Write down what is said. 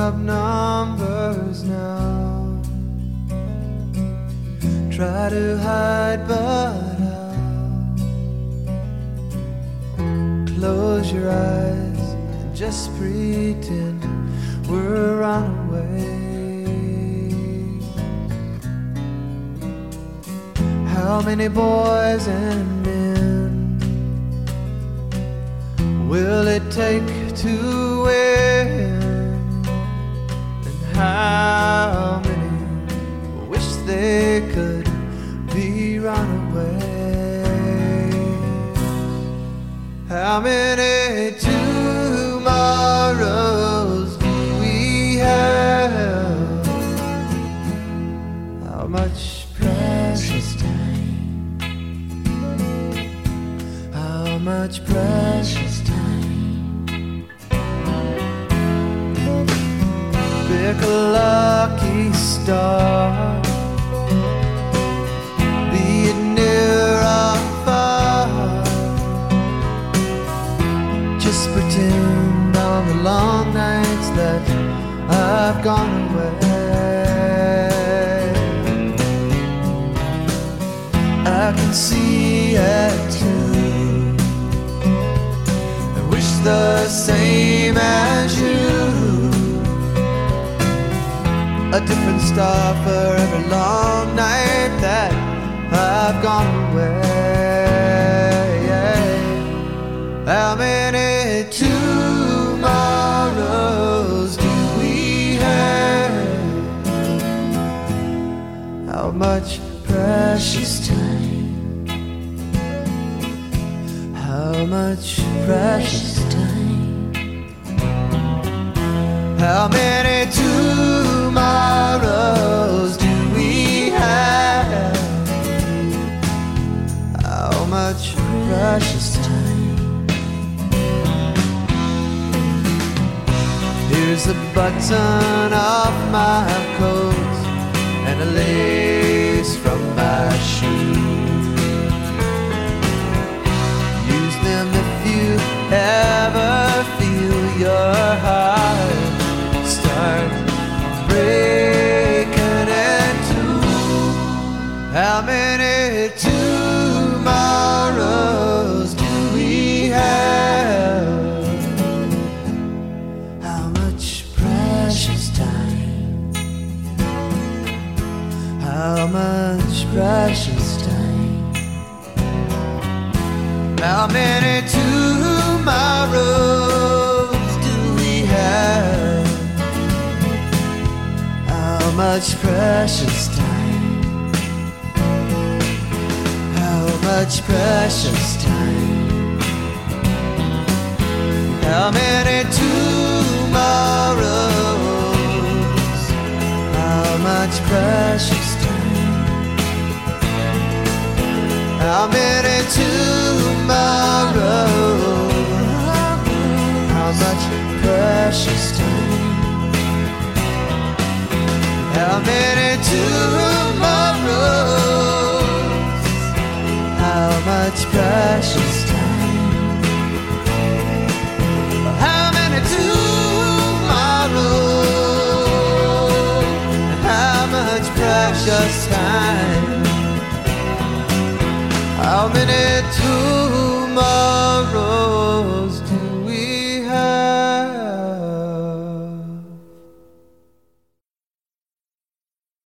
of numbers now. Try to hide, but how? Close your eyes and just pretend we're runaways. How many boys and men will it take to win? And how many wish they could be runaways? How many tomorrows do we have? How much precious time? How much precious time? Pick a lucky star, be it near or far. Just pretend on the long nights that I've gone away. I can see it too. I wish the same as you. A different star for every long night that I've gone away. How many tomorrows do we have? How much precious time? How much precious time? How many tomorrows do we have? How much precious time? Here's the button off my coat and a lace from my shoe. Use them if you ever feel your heart start breaking in two. How many tomorrows do we have? How much precious time? How much precious time? How many tomorrows do we have? How much precious time? How much precious time? How many tomorrows? How much precious time? How many tomorrows? How much precious time? How many tomorrows? How much precious time? How many tomorrows? How much precious time? How many tomorrows?